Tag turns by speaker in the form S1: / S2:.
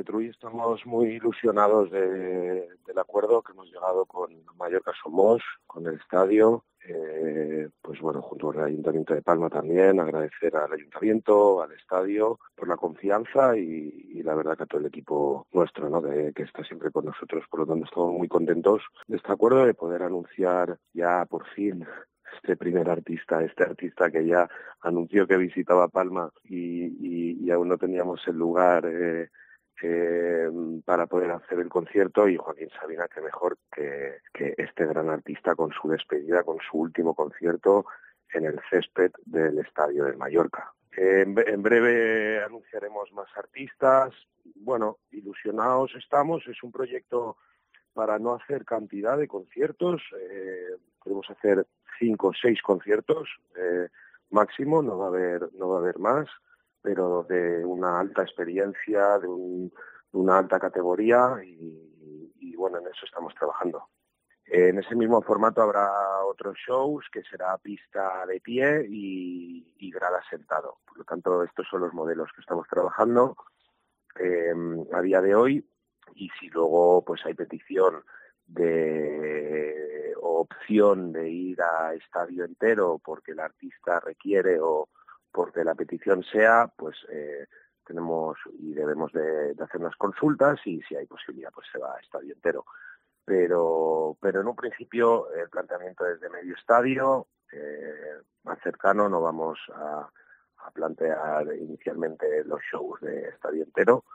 S1: Petrull estamos muy ilusionados del acuerdo que hemos llegado con Mallorca Somos, con el estadio, pues bueno, junto al Ayuntamiento de Palma también, agradecer al Ayuntamiento, al estadio, por la confianza y la verdad que a todo el equipo nuestro, ¿no?, que está siempre con nosotros. Por lo tanto, estamos muy contentos de este acuerdo, de poder anunciar ya por fin este artista que ya anunció que visitaba Palma y aún no teníamos el lugar para poder hacer el concierto, y Joaquín Sabina, que mejor que este gran artista con su despedida, con su último concierto en el césped del Estadio de Mallorca. En breve anunciaremos más artistas. Bueno, ilusionados estamos. Es un proyecto para no hacer cantidad de conciertos. Podemos hacer 5 o 6 conciertos máximo, no va a haber más, pero de una alta experiencia, de una alta categoría y bueno, en eso estamos trabajando. En ese mismo formato habrá otros shows que será pista de pie y grada sentado. Por lo tanto, estos son los modelos que estamos trabajando a día de hoy, y si luego pues hay petición o opción de ir a estadio entero porque el artista requiere o porque la petición sea, pues tenemos y debemos de hacer unas consultas, y si hay posibilidad pues se va a estadio entero. Pero en un principio el planteamiento es de medio estadio, más cercano. No vamos a plantear inicialmente los shows de estadio entero,